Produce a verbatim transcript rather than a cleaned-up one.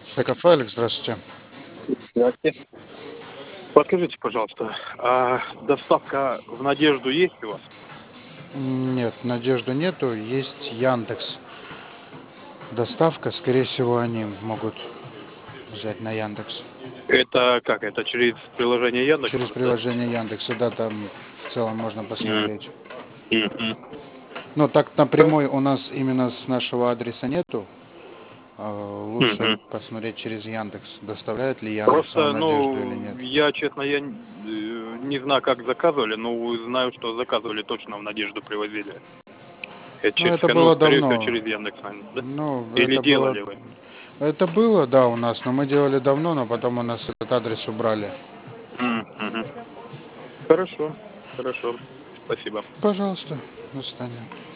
Яков Алекс, здравствуйте. Здрасте. Подскажите, пожалуйста, а доставка в Надежду есть у вас? М, Нет, надежды нету. Есть Яндекс. Доставка, скорее всего, они могут взять на Яндекс. Это как? Это через приложение Яндекс Через может, да? приложение Яндекса, да, там в целом можно М, посмотреть. мгм. Но так Ха напрямую у нас именно с нашего адреса нету. А, Лучше Мгм. посмотреть через Яндекс, доставляет ли Яндекс вам Просто, надежду или ну, нет. я, честно, я н э, не знаю, как заказывали, но знаю, что заказывали, точно в Надежду привозили. Это Ну, через это ка ну, было скорее всего, давно. через Яндекс, наверно, да? Ну, Или это было, делали вы? это было, да, у нас, но мы делали давно, но потом у нас этот адрес убрали. М, мгм. Хорошо, хорошо. Спасибо. Пожалуйста, до свидания.